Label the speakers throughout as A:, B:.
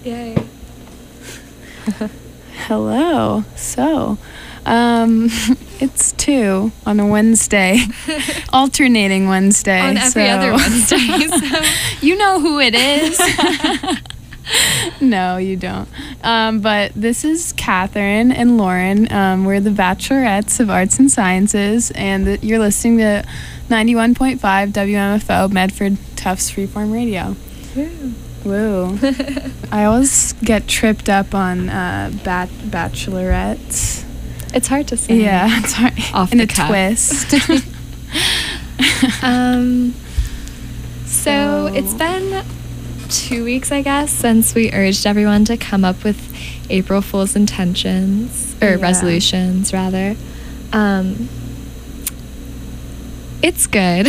A: Yay.
B: Hello. So, it's 2 on a Wednesday, alternating Wednesday.
A: On every other Wednesday. So.
B: You know who it is. No, you don't. But this is Catherine and Lauren. We're the Bachelorettes of Arts and Sciences, and you're listening to 91.5 WMFO Medford Tufts Freeform Radio. Woo. I always get tripped up on bachelorettes.
A: It's hard to say.
B: Yeah, it's hard.
A: Off
B: in
A: the
B: a
A: cuff.
B: twist.
A: So it's been 2 weeks, I guess, since we urged everyone to come up with April Fool's intentions, or resolutions, rather. It's good.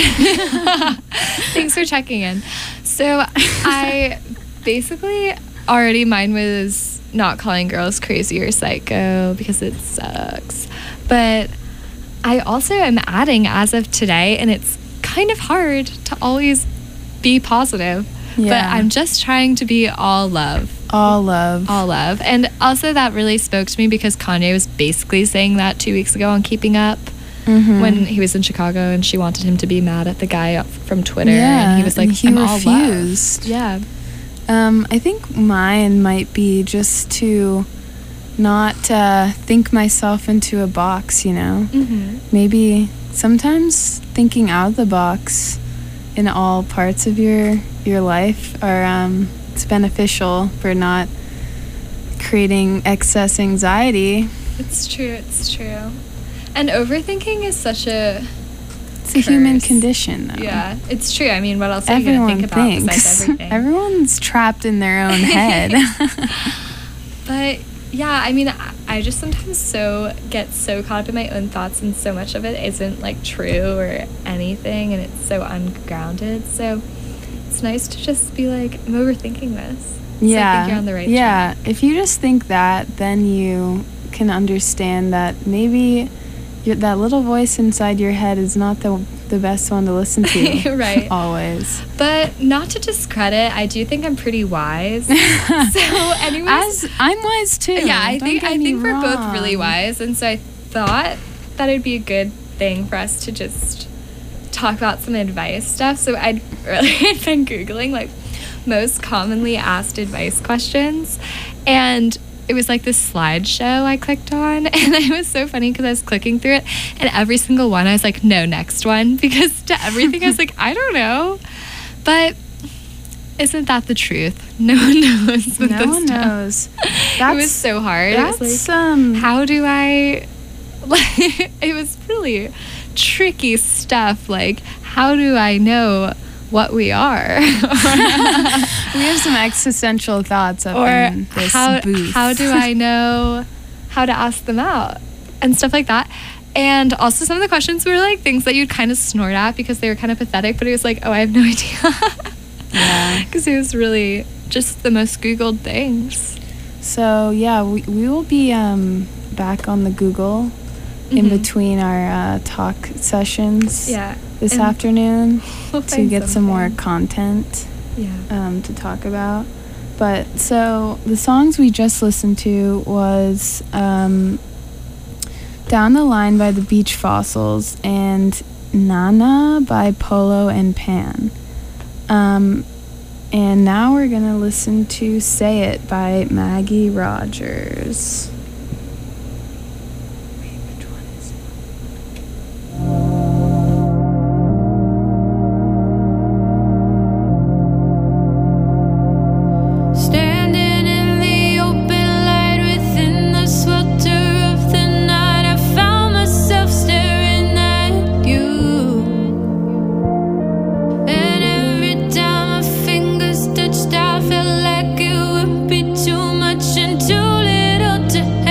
A: Thanks for checking in. So I basically mine was not calling girls crazy or psycho because it sucks. But I also am adding as of today, and it's kind of hard to always be positive.
B: Yeah.
A: But I'm just trying to be all love.
B: All love.
A: All love. And also that really spoke to me because Kanye was basically saying that 2 weeks ago on Keeping Up.
B: Mm-hmm.
A: When he was in Chicago and she wanted him to be mad at the guy from Twitter.
B: Yeah,
A: and he was like,
B: he
A: I'm
B: refused.
A: all love. Yeah.
B: I think mine might be just to not think myself into a box, you know?
A: Mm-hmm.
B: Maybe sometimes thinking out of the box in all parts of your life are it's beneficial for not creating excess anxiety.
A: It's true. And overthinking is such a...
B: It's a human condition, though.
A: Yeah, it's true. I mean, what else are you
B: Everyone
A: going to think about
B: thinks.
A: besides everything?
B: Everyone's trapped in their own head.
A: But, yeah, I mean, I just sometimes get so caught up in my own thoughts, and so much of it isn't, like, true or anything, and it's so ungrounded. So it's nice to just be like, I'm overthinking this. So I think you're on the right track.
B: If you just think that, then you can understand that maybe that little voice inside your head is not the best one to listen to.
A: Right.
B: Always.
A: But not to discredit, I do think I'm pretty wise. So anyways,
B: I'm wise too.
A: Yeah, I think we're both
B: wrong.
A: really wise, and so I thought that it'd be a good thing for us to just talk about some advice stuff. So I'd been Googling like most commonly asked advice questions, and it was like this slideshow I clicked on, and it was so funny because I was clicking through it, and every single one I was like, no, next one, because to everything I was like, I don't know. But isn't that the truth? No one knows.
B: No one knows.
A: It was so hard.
B: That's
A: it was like, how do I... Like, it was really tricky stuff. Like, how do I know what we are?
B: We have some existential thoughts up in this booth.
A: How do I know how to ask them out? And stuff like that. And also some of the questions were like things that you'd kind of snort at because they were kind of pathetic, but it was like, oh, I have no idea.
B: Yeah.
A: Because it was really just the most Googled things.
B: So, yeah, we will be back on the Google in between our talk sessions this afternoon to get some more content to talk about. But so the songs we just listened to was Down the Line by the Beach Fossils and Nana by Polo and Pan. And now we're going to listen to Say It by Maggie Rogers. Wait, which one is it?
C: Standing in the open light within the swelter of the night, I found myself staring at you. And every time my fingers touched, I felt like it would be too much and too little to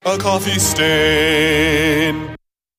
D: A coffee stain.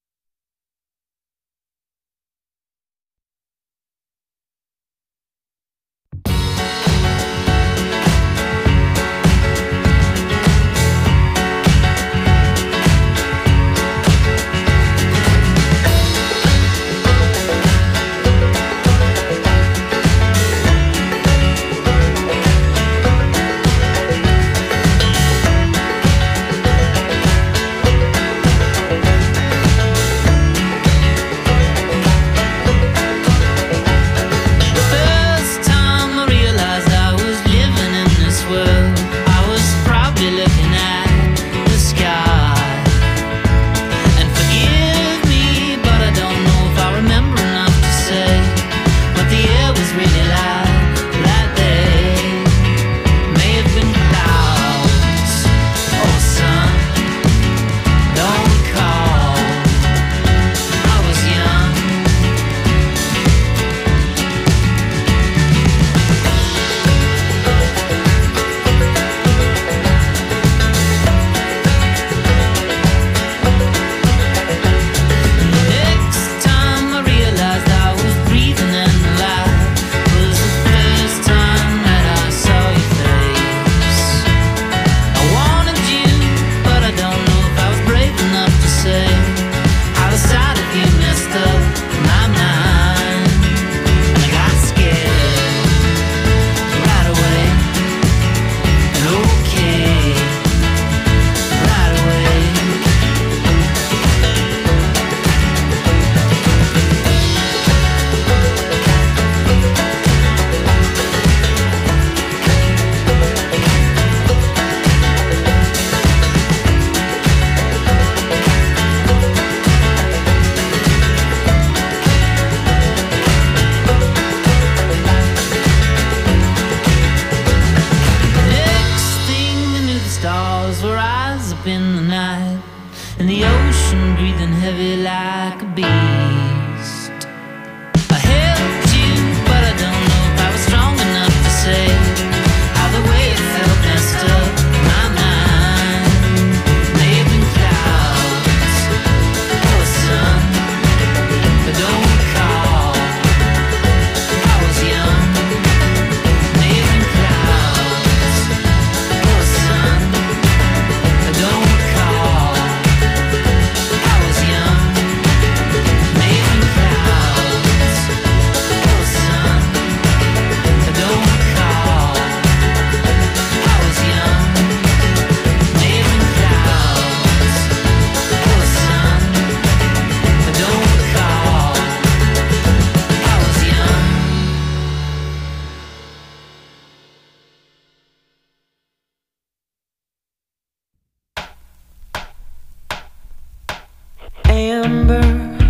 E: Amber,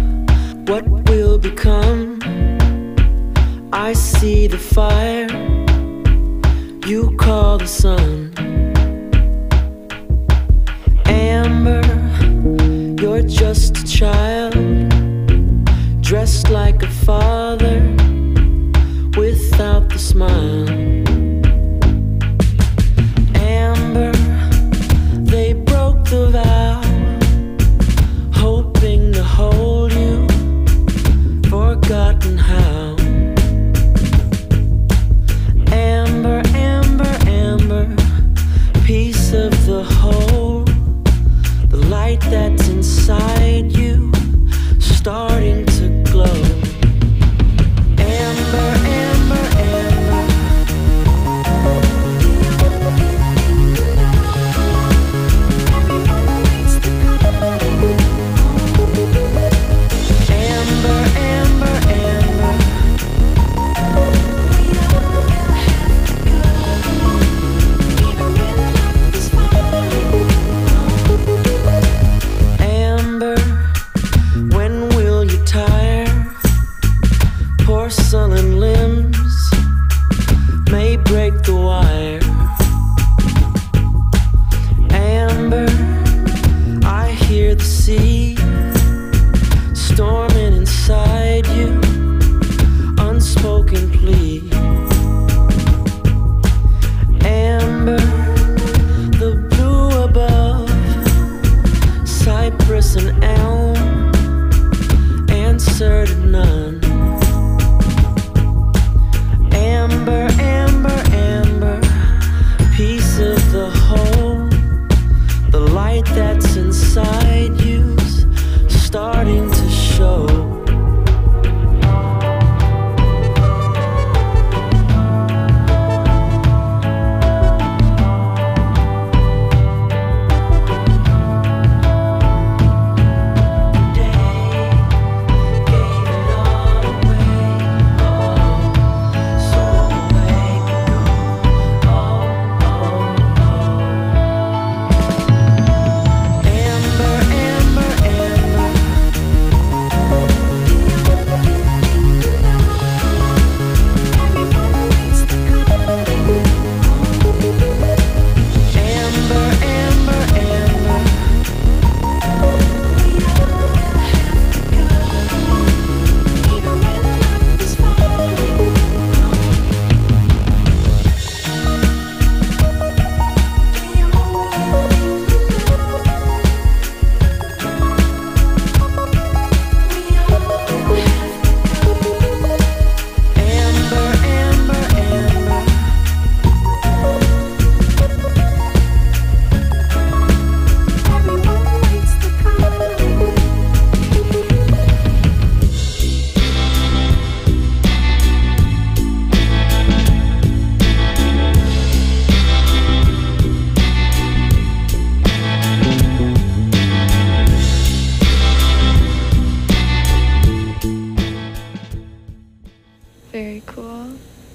E: what will become? I see the fire you call the sun. Amber, you're just a child, dressed like a father without the smile. Amber, they broke the vow, hoping to hold you, forgotten how. Amber, amber, amber, piece of the whole, the light that's inside you starting to glow. Amber, amber, amber, porcelain limbs may break the wire. Amber, I hear the sea storming inside you, unspoken plea. Amber, the blue above was an elm, answered none. Amber, amber, amber, piece of the whole. The light that's inside you's starting to show.
A: Very cool.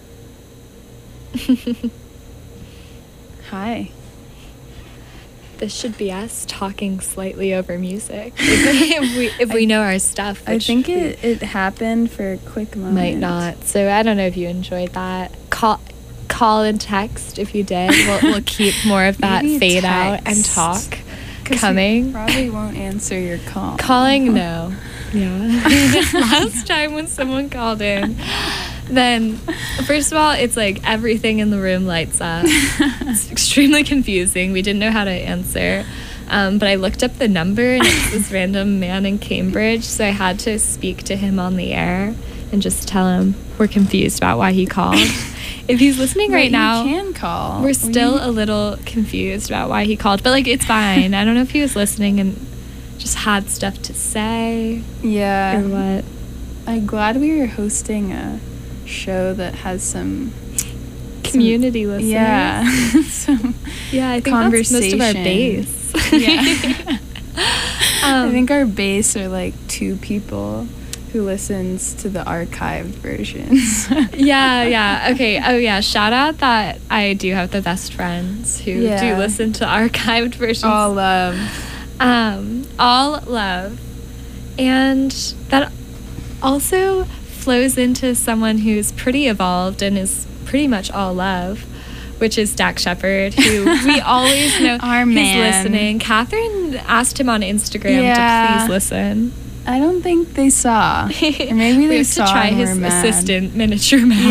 B: Hi.
A: This should be us talking slightly over music. if we know our stuff.
B: I think it happened for a quick moment.
A: Might not. So I don't know if you enjoyed that. Call and text if you did. We'll keep more of that fade out and talk coming.
B: Probably won't answer your call.
A: Calling, no. Yeah. Last time when someone called in, then first of all, it's like everything in the room lights up. It's extremely confusing. We didn't know how to answer. But I looked up the number and it's this random man in Cambridge, so I had to speak to him on the air and just tell him we're confused about why he called. If he's listening right now,
B: you can call.
A: We're still a little confused about why he called, but like it's fine. I don't know if he was listening and just had stuff to say.
B: Yeah.
A: Or what.
B: I'm glad we were hosting a show that has some
A: community listeners.
B: Yeah. Some
A: yeah, I think that's most of our base.
B: Yeah. I think our base are like 2 people who listens to the archived versions.
A: yeah. Okay. Oh, yeah. Shout out that I do have the best friends who do listen to archived versions.
B: All love.
A: All love. And that also flows into someone who's pretty evolved and is pretty much all love, which is Dax Shepard, who we always know
B: Our
A: who's
B: man.
A: listening. Catherine asked him on Instagram to please listen.
B: I don't think they saw. Or maybe they saw
A: to try
B: and
A: his
B: were mad.
A: assistant miniature mouse.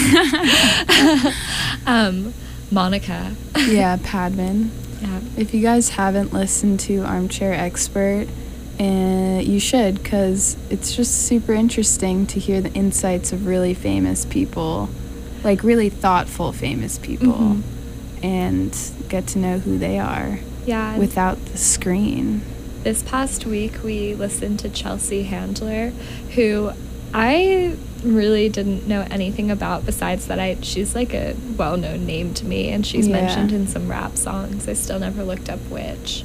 B: Yeah.
A: Monica.
B: Yeah, Padman.
A: Yeah.
B: If you guys haven't listened to Armchair Expert, you should, because it's just super interesting to hear the insights of really famous people, like really thoughtful famous people, and get to know who they are without the screen.
A: This past week, we listened to Chelsea Handler, who I really didn't know anything about besides that she's like a well-known name to me, and she's mentioned in some rap songs. I still never looked up which.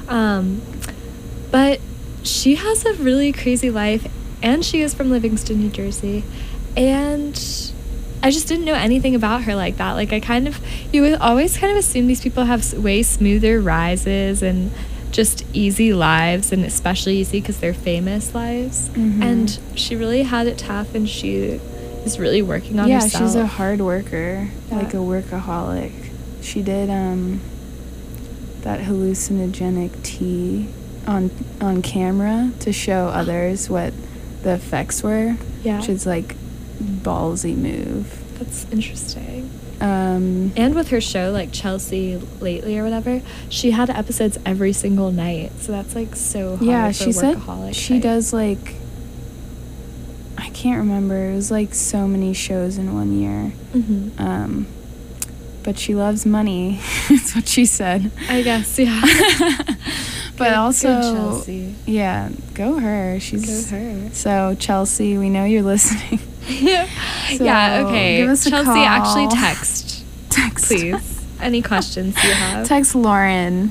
A: But she has a really crazy life, and she is from Livingston, New Jersey, and I just didn't know anything about her like that. Like you would always kind of assume these people have way smoother rises and just easy lives, and especially easy because they're famous lives. And she really had it tough, and she is really working on herself.
B: Yeah, she's a hard worker, like a workaholic. She did that hallucinogenic tea on camera to show others what the effects were, which is like ballsy move.
A: That's interesting. And with her show, like Chelsea Lately or whatever, she had episodes every single night. So that's like so hard.
B: Yeah,
A: for
B: she said she
A: type.
B: does like, I can't remember. It was like so many shows in one year.
A: Mm-hmm.
B: But she loves money. That's what she said.
A: I guess, yeah.
B: But also,
A: good Chelsea.
B: Yeah, go her.
A: Go her.
B: So Chelsea, we know you're listening. So
A: yeah, okay.
B: Give us a
A: Chelsea,
B: call.
A: actually text, please. Any questions you have.
B: Text Lauren.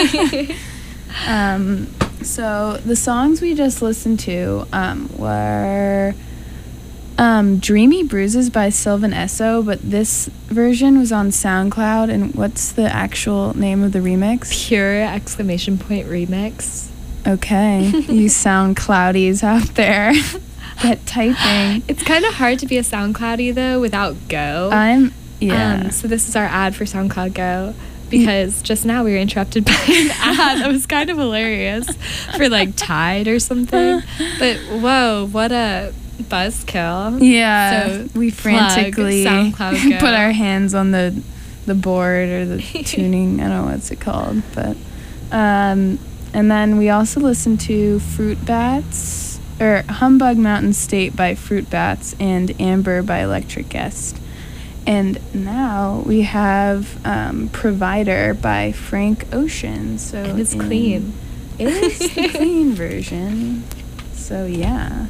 B: So the songs we just listened to were Dreamy Bruises by Sylvan Esso, but this version was on SoundCloud. And what's the actual name of the remix?
A: Pure exclamation point remix.
B: Okay. You SoundCloudies out there. Get typing.
A: It's kind of hard to be a SoundCloudie though without Go.
B: So
A: this is our ad for SoundCloud Go, because just now we were interrupted by an ad that was kind of hilarious for like Tide or something. But whoa, what a buzzkill.
B: Yeah.
A: So
B: we frantically
A: SoundCloud Go.
B: put our hands on the board or the tuning, I don't know what's it called, but and then we also listened to Fruit Bats, or Humbug Mountain State by Fruit Bats, and Amber by Electric Guest. And now we have Provider by Frank Ocean. So
A: and it's clean.
B: It is the clean version. So yeah.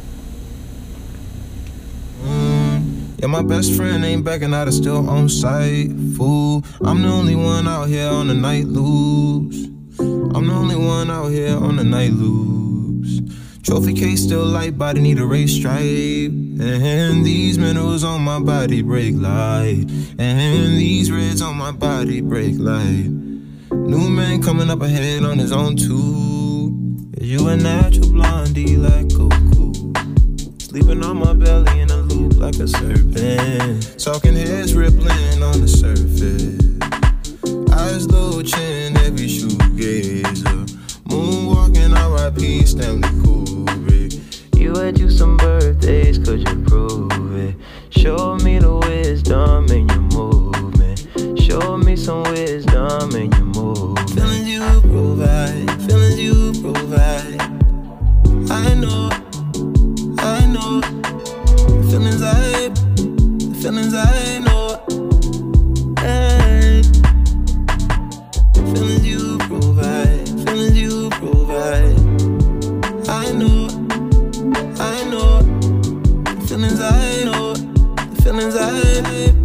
F: Yeah, my best friend ain't backing out, of still on site. Fool, I'm the only one out here on the night loose. I'm the only one out here on the night loose. Trophy case still light, body need a race stripe. And these minerals on my body break light. And these reds on my body break light. New man coming up ahead on his own too. Is you a natural blondie like Coco? Sleeping on my belly in a loop like a serpent. Talking heads rippling on the surface. Eyes low, chin, every shoegazer. Moonwalking, R.I.P. Stanley Kubrick. You had you some birthdays, could you prove it? Show me the wisdom in your movement. Show me some wisdom in your movement. Feelings you provide, feelings you provide. I know. Feelings I know. Hey. Feelings you provide, feelings you provide. I know. Feelings I know, feelings I hey.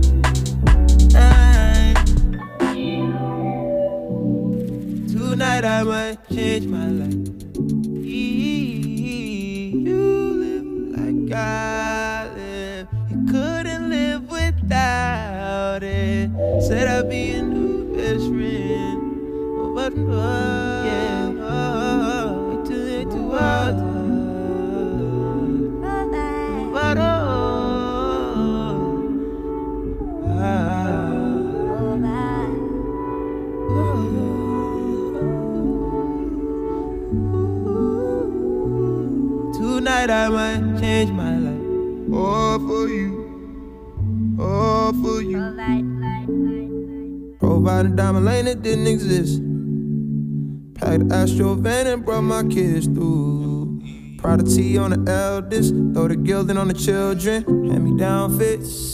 F: Tonight I might change my life. You live like I live. You couldn't live without it. Said I'd be a new best friend. But yeah, oh, it's too hard. But tonight I might change my life. All for you, all for you. Provided diamond lane that didn't exist. Packed Astro van and brought my kids through. Proud of T on the eldest, throw the gilding on the children. Hand me down fits.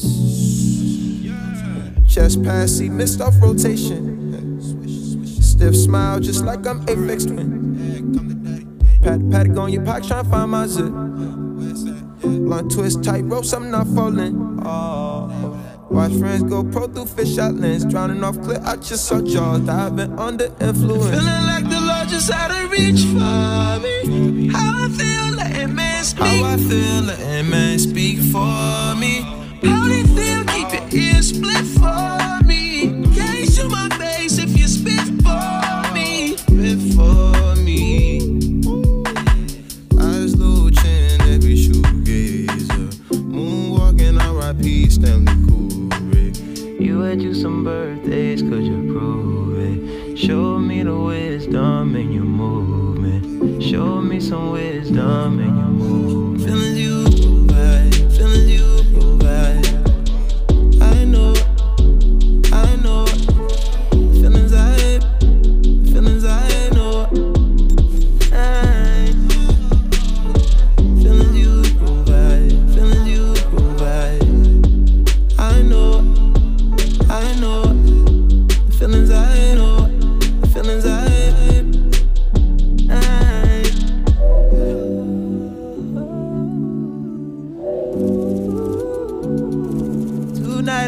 F: Chest pass, see missed off rotation. Stiff smile, just like I'm Aphex Twin. Paddock on your pocket, tryna find my zip. Blunt twist, tight rope, something not falling. Oh. Watch friends go pro through fish out lens. Drowning off clip, I just saw jaws diving under influence. Feeling like the Lord just had to reach for me. How I feel, letting man speak. How I feel, letting man speak for me. How they feel, keep your ears split for me. Can't show my face if you spit for me. Spit for me. Eyes low, chin, every shoegazer. Moonwalking, R.I.P. Stanley Kubrick. You had you some birthdays, could you prove it? Show me the wisdom in your movement. Show me some wisdom in your movement. Feelings you provide, feelings you provide. I know.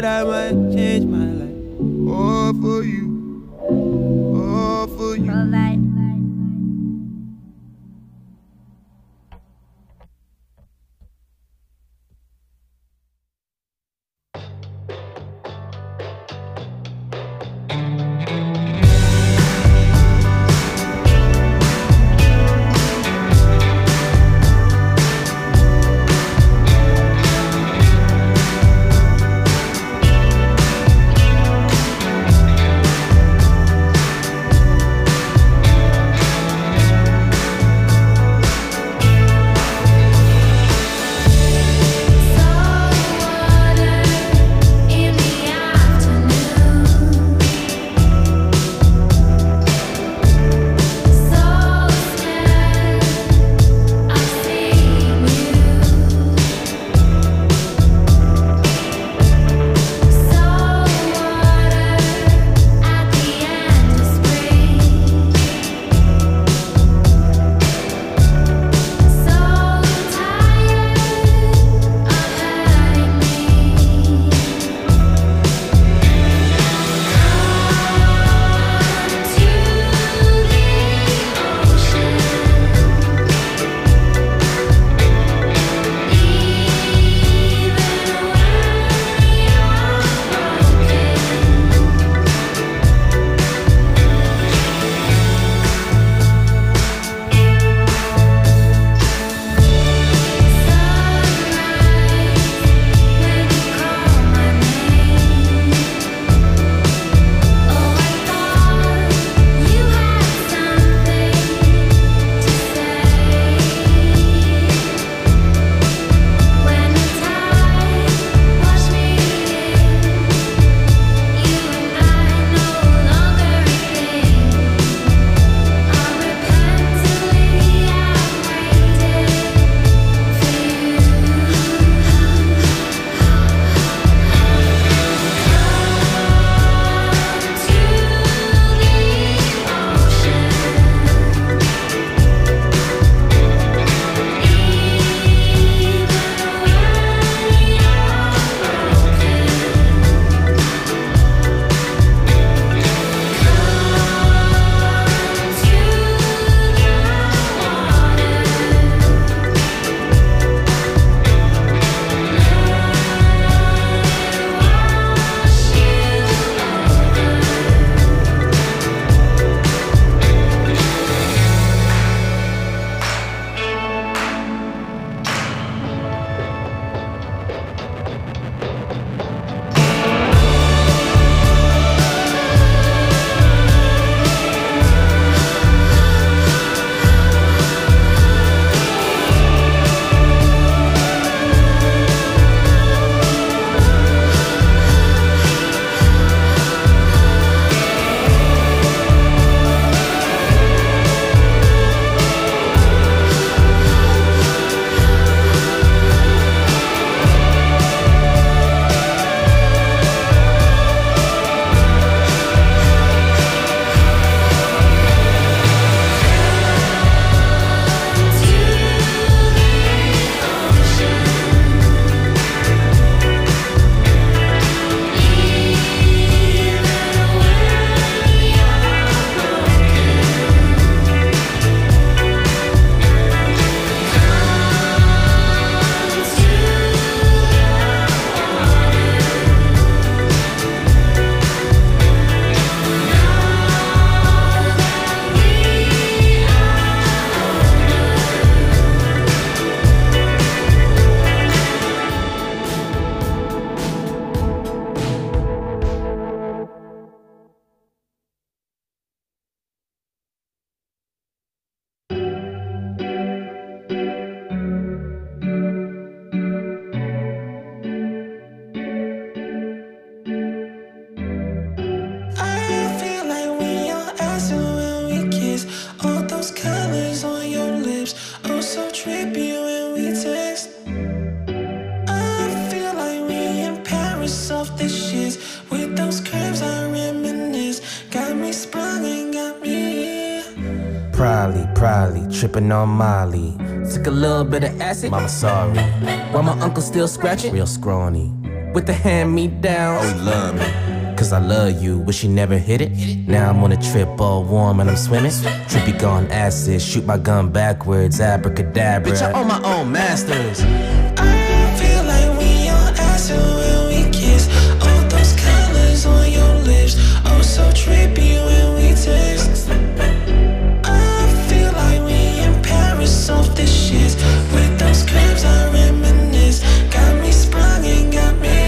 E: I might change my life.
F: All for you, all for you.
C: All right.
E: Probably tripping on Molly. Took a little bit of acid, mama sorry. While my uncle still scratching, real scrawny.
G: with the hand-me-down.
F: Oh, you love me.
G: Cause I love you, wish you never hit it. Now I'm on a trip all warm and I'm swimming. Trippy gone acid, shoot my gun backwards, abracadabra.
F: Bitch, I own my own masters.
E: I feel like we on acid when we kiss. All those colors on your lips, oh so trippy when we taste. I feel like we in Paris off the shit. With those curves I reminisce. Got me sprung and got me.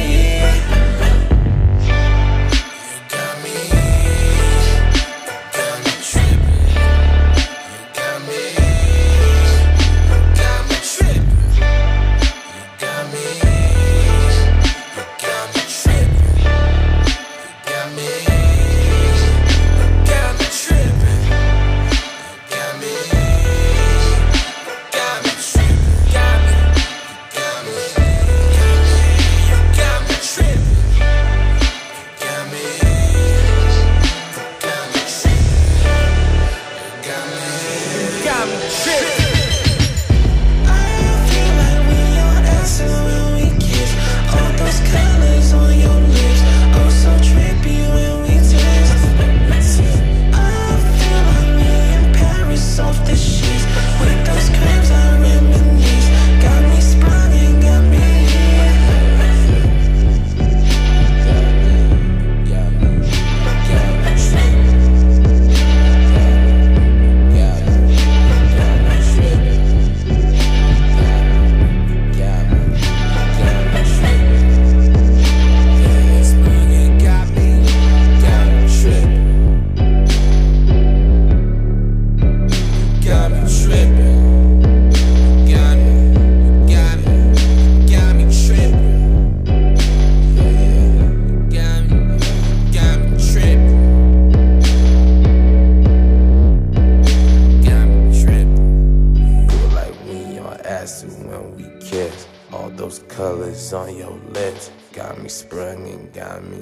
G: On your lips, got me sprung and got me.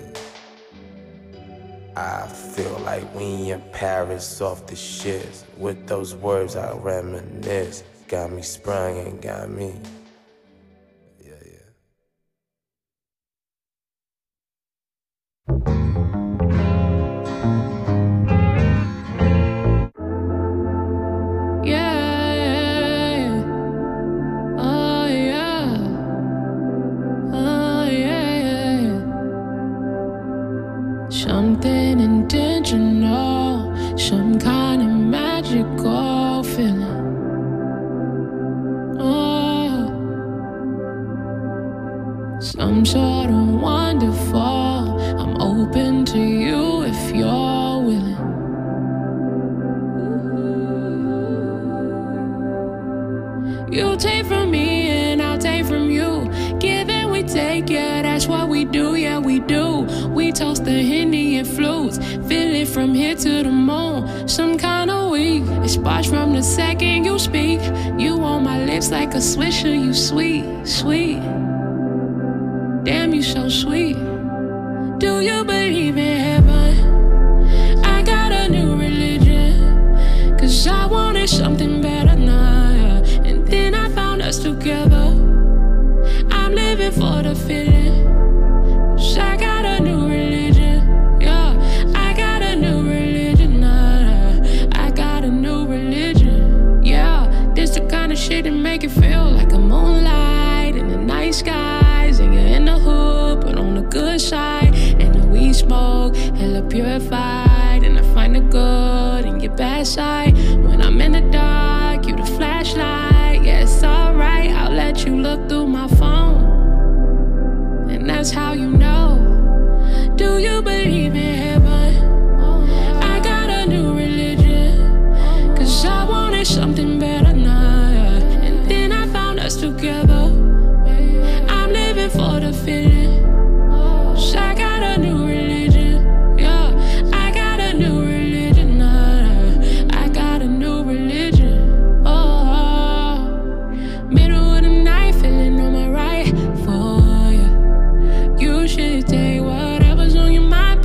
G: I feel like we in Paris off the shit. With those words I reminisce. Got me sprung and got me.
C: Something intentional, some kind of magical feeling. Oh, some sort of wonderful. I'm open to you if you're willing. You take from me and I'll take from you. Give and we take, yeah, that's what we do, yeah, we do. We toast the Henny and flutes, feel it from here to the moon. Some kind of weak, it sparks from the second you speak. You on my lips like a swisher, you sweet, sweet. Damn, you so sweet. Do you believe in heaven? I got a new religion, cause I wanted something better now, yeah. And then I found us together. I'm living for the feeling, cause I got a new religion, yeah. I got a new religion, I got a new religion, yeah. This the kind of shit that make it feel like a moonlight in the night skies. And you're in the hood, but on the good side. And the weed smoke, hella purified. And I find the good in your bad side. When I'm in the dark, you the flashlight. Yeah, it's alright, I'll let you look through my phone. And that's how you know. Do you believe in heaven? I got a new religion, cause I wanted something better now, yeah. And then I found us together. I'm living for the feeling, cause I got a new religion, yeah. I got a new religion, I got a new religion. Oh, middle of the night, feeling on my right for you. You should take whatever's on your mind.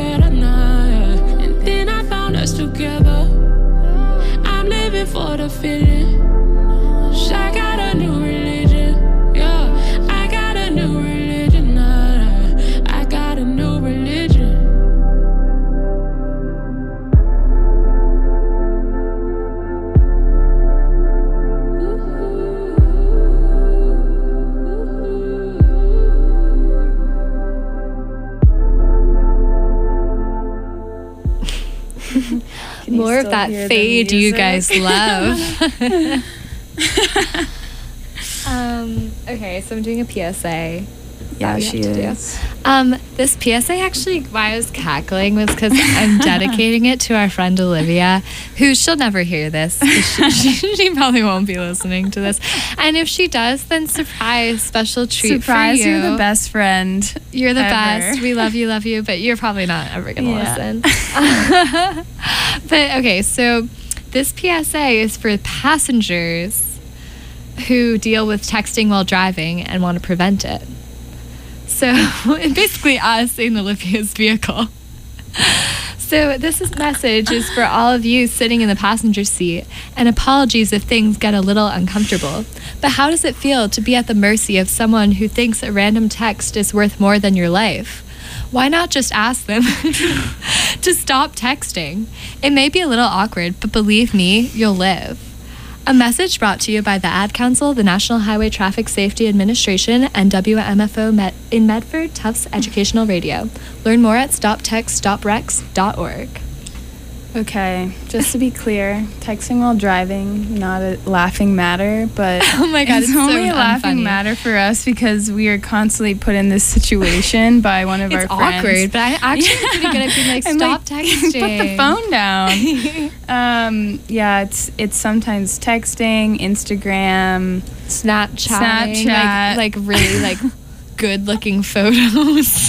C: better now. And then I found us together. I'm living for the feeling. I got a new religion. Yeah, I got a new religion now. I got a new religion.
A: More of that fade you guys love. Okay, so I'm doing a PSA.
B: Yeah, she is.
A: This PSA actually, why I was cackling was because I'm dedicating it to our friend Olivia, who she'll never hear this. She probably won't be listening to this. And if she does, then surprise, special treat
B: surprise,
A: for you.
B: You're the best friend.
A: You're the
B: ever.
A: best. We love you, but you're probably not ever going to listen. But okay, so this PSA is for passengers who deal with texting while driving and want to prevent it. So basically us in Olivia's vehicle. So this message is for all of you sitting in the passenger seat, and apologies if things get a little uncomfortable. But how does it feel to be at the mercy of someone who thinks a random text is worth more than your life? Why not just ask them to stop texting? It may be a little awkward, but believe me, you'll live. A message brought to you by the Ad Council, the National Highway Traffic Safety Administration, and WMFO in Medford Tufts Educational Radio. Learn more at stoptextstoprex.org.
B: Okay, just to be clear, texting while driving, not a laughing matter, but
A: oh my God,
B: it's only a laughing matter for us because we are constantly put in this situation by one of our friends.
A: It's awkward, but I actually pretty good at being like, stop texting.
B: Put the phone down. Yeah, it's sometimes texting, Instagram,
A: Snapchat. Like really like good looking photos.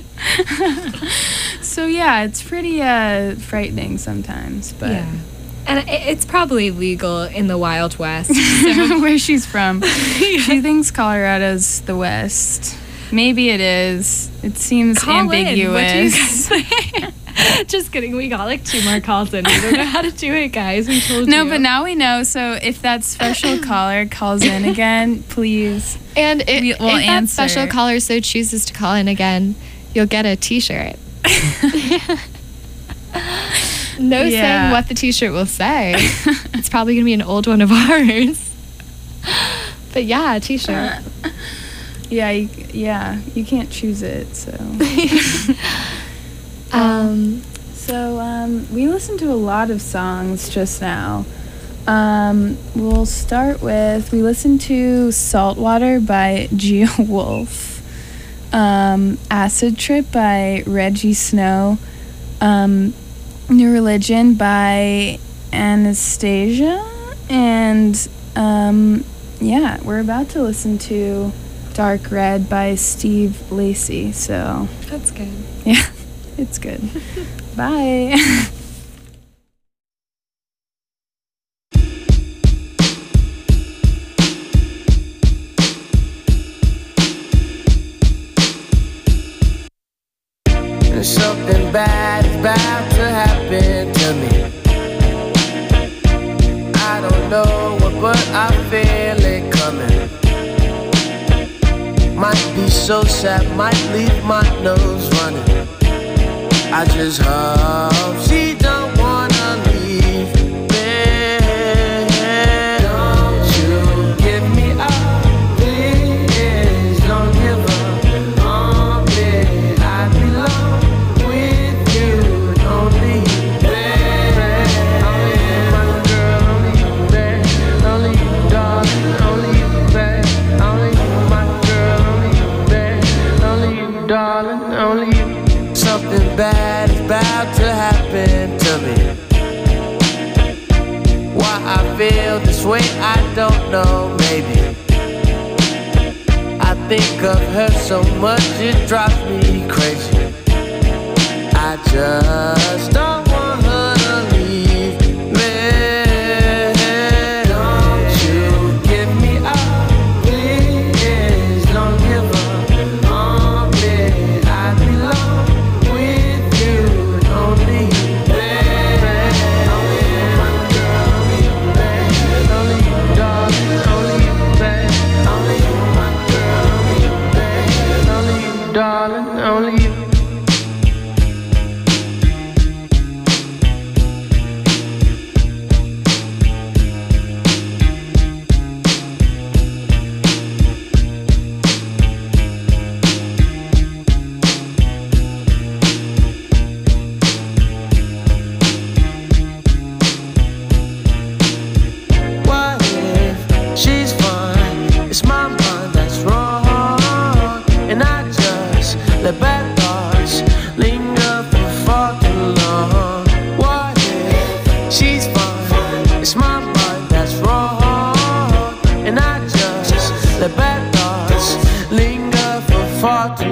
B: So yeah, it's pretty frightening sometimes, but
A: yeah. And it's probably legal in the Wild West. So.
B: Where she's from. She thinks Colorado's the West. Maybe it is. It seems ambiguous.
A: Just kidding. We got like 2 more calls in. We don't know how to do it, guys. We told you.
B: No, but now we know. So if that special caller calls in again, please.
A: And if that special caller so chooses to call in again, you'll get a t-shirt. No saying what the t-shirt will say. It's probably going to be an old one of ours. But yeah, a t-shirt.
B: You can't choose it, so. We listened to a lot of songs just now. We'll start with, we listened to Saltwater by Geo Wolf, Acid Trip by Reggie Snow, New Religion by Anastasia, and we're about to listen to Dark Red by Steve Lacy, so.
A: That's good.
B: Yeah, it's good. Bye.
H: Something bad is about to happen to me. I don't know what, but I feel it coming. Might be so sad, might leave my nose running. I just hope she don't wanna leave me. Don't you give me up, please. Don't give up on me. I belong with you, only you, baby. My girl, only you, baby. Only you, darling, only you, baby. Only you, my girl, only you, baby. Only you, darling, only you. Something bad is about to happen to me. Why I feel this way, I don't know, maybe. I think of her so much, it drives me crazy. I just don't want her to leave me. Don't you give me up, please. Don't give up on me. I belong with you,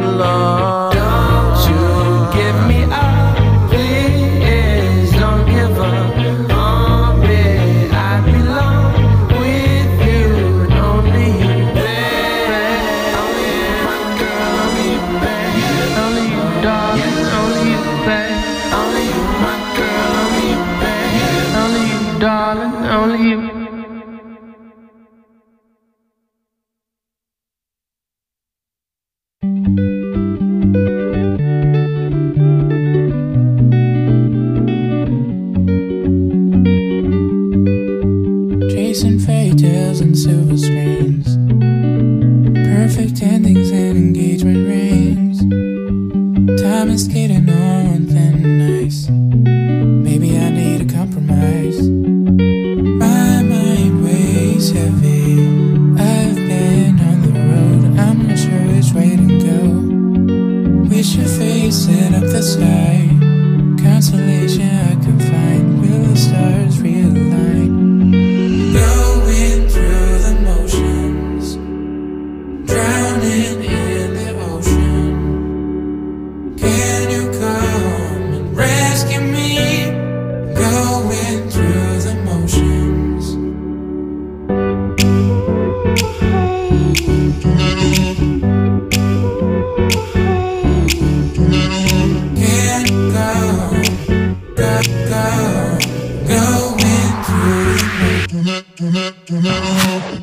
H: belong. Don't you give me up, please. Don't give up on me. I belong with you, and only you, baby. Only you, my girl, only you, baby. Only you, darling, only you, baby. Only you, my girl, only you, baby. Only you, darling, only you.
C: Chasing fairy tales and silver screens, perfect endings and engagement rings. Time is skating on thin ice. Maybe I need a compromise. My mind weighs heavy. I've been on the road, I'm not sure which way to go. Wish your face lit up the sky. Consolation I can find. Will the stars realign? Going through the motions, drowning in the ocean. Can you come and rescue me? Going through the motions. Can you go, going through the motions.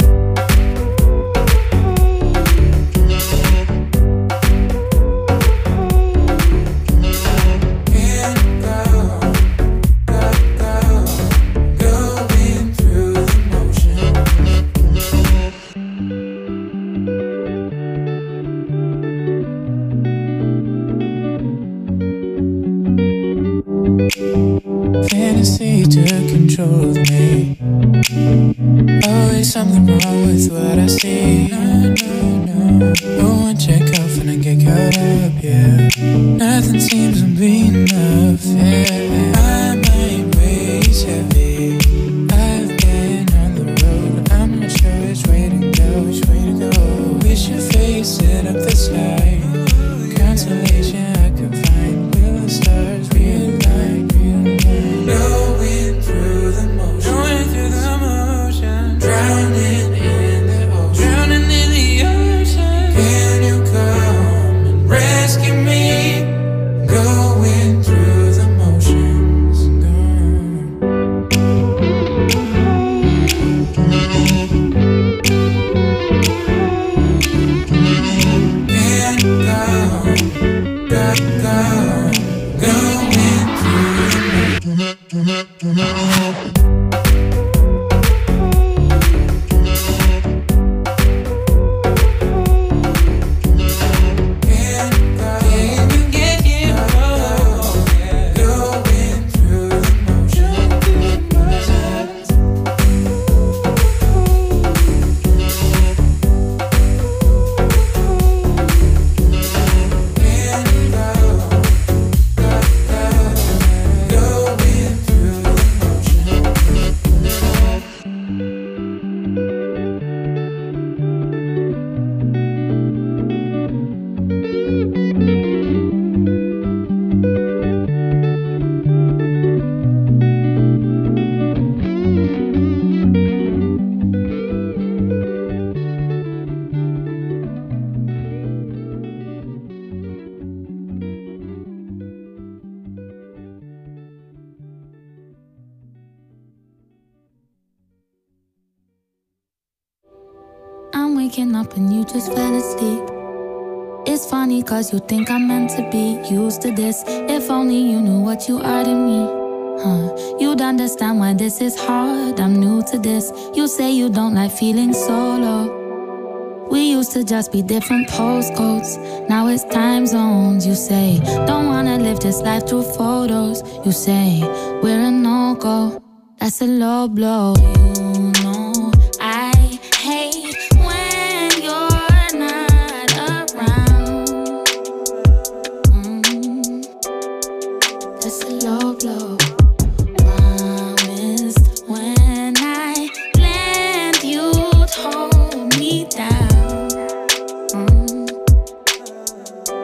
C: Fantasy took control of me. Always something wrong with what I see. No. Go and check off and I get caught up, yeah. Nothing seems to be enough, yeah. My mind weighs heavy. I've been on the road, I'm not sure which way to go. Wish your face lit up the sky. Consolation I could find. Will the stars realign? Going through the motion, drowning in the ocean. Can you come and rescue me? Going through the motions. Can you go, going through the motions.
I: I'm waking up and you just fell asleep. It's funny cause you think I'm meant to be used to this. If only you knew what you are to me, you'd understand why this is hard. I'm new to this. You say you don't like feeling solo. We used to just be different postcodes. Now it's time zones. You say, don't wanna live this life through photos. You say, we're a no-go. That's a low blow. You know I hate when you're not around. That's a low blow. Promised when I land you'd hold me down.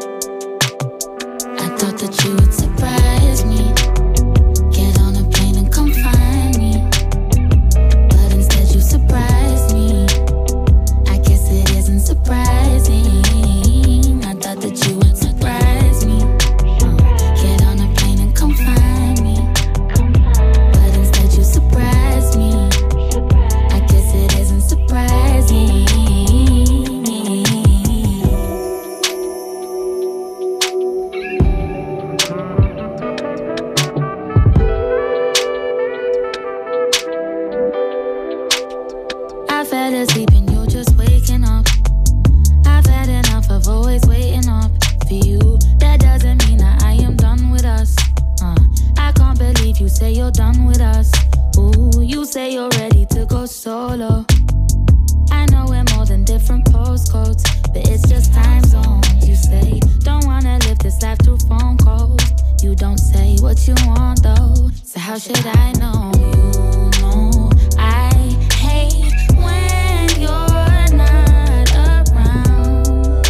I: say you're done with us. Ooh, you say you're ready to go solo. I know we're more than different postcodes, but it's just time zones. You say, don't wanna live this life through phone calls. You don't say what you want though, so how should I know? You know I hate when you're not around.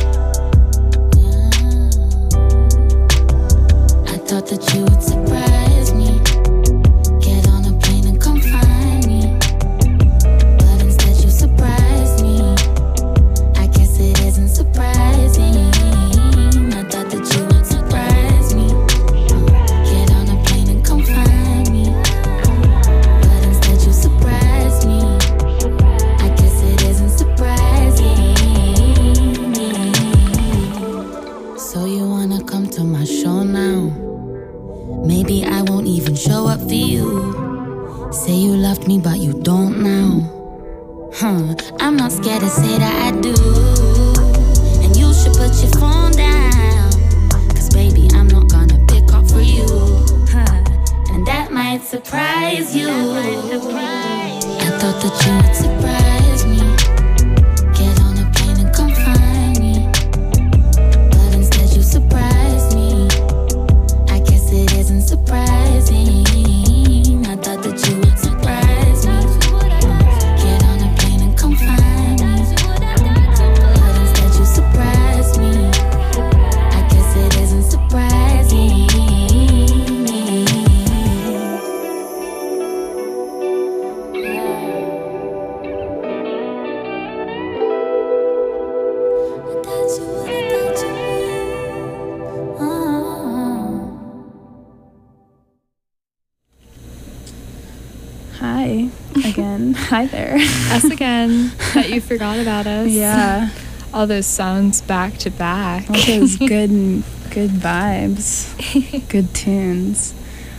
I: I thought that you would surprise me, get on a plane and come find me, but instead you surprise me. I guess it isn't surprising. I thought that you would surprise me, get on a plane and come find me, but instead you surprise me. I guess it isn't surprising. So you wanna come to my show now? Maybe I won't even show up for you. Say you loved me but you don't now. I'm not scared to say that I do. And you should put your phone down, cause baby I'm not gonna pick up for you. And that might surprise you. I thought that you would surprise me, get on a plane and come find me, but instead you surprise me. I guess it isn't surprising. I thought that you would surprise me, get on a plane and come find me, but instead you surprise me. I guess it isn't surprising.
B: Hi again. Hi there.
A: Us again. That you forgot about us.
B: Yeah.
A: All those songs back to back.
B: All those good vibes, good tunes.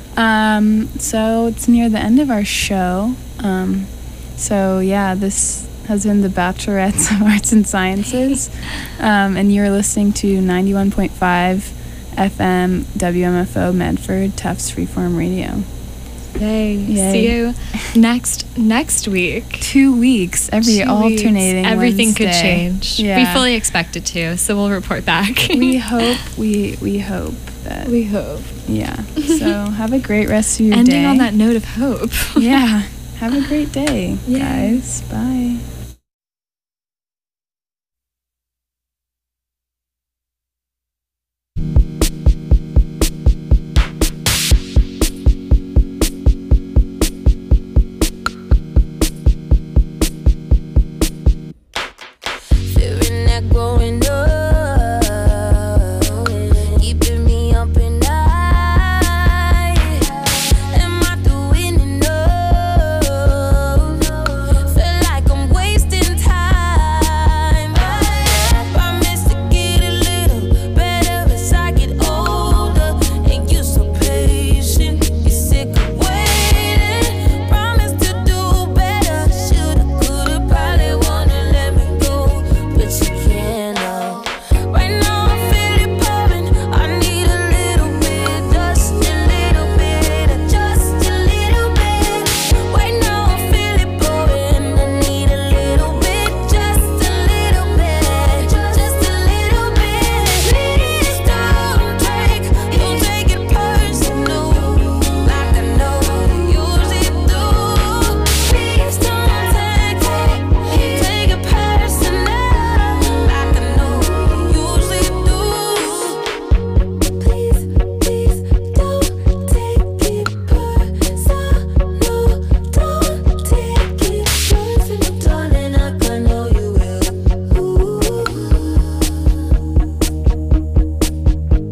B: So it's near the end of our show. So yeah, this has been the Bachelorettes of Arts and Sciences, and you're listening to 91.5 FM WMFO Medford Tufts Freeform Radio.
A: Yay. See you next week.
B: 2 weeks, every alternating
A: Everything
B: Wednesday.
A: could change.
B: Yeah.
A: We fully expect it to, so we'll report back.
B: We hope that.
A: We hope.
B: Yeah. So have a great rest of your
A: Ending
B: day.
A: Ending on that note of hope.
B: Yeah. Have a great day, guys. Bye.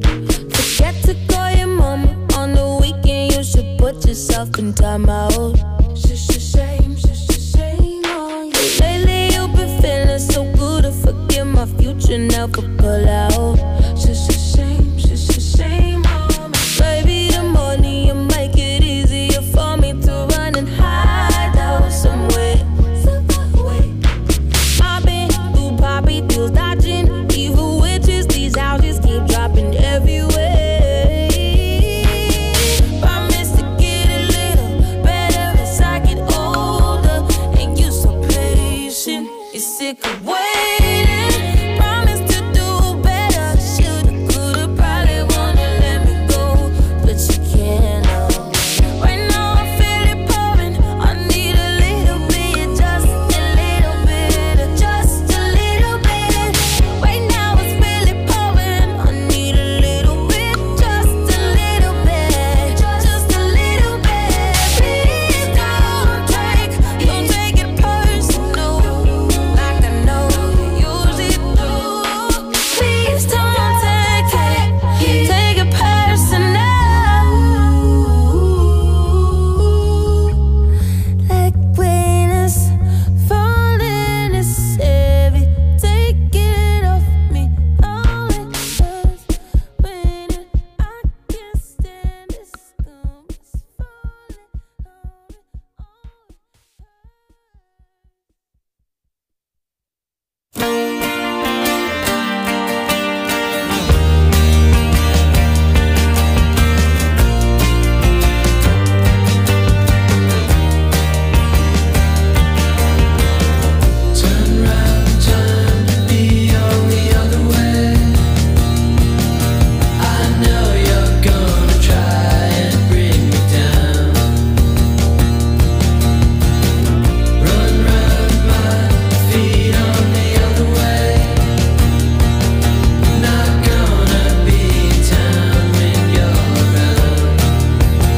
J: yourself in time out.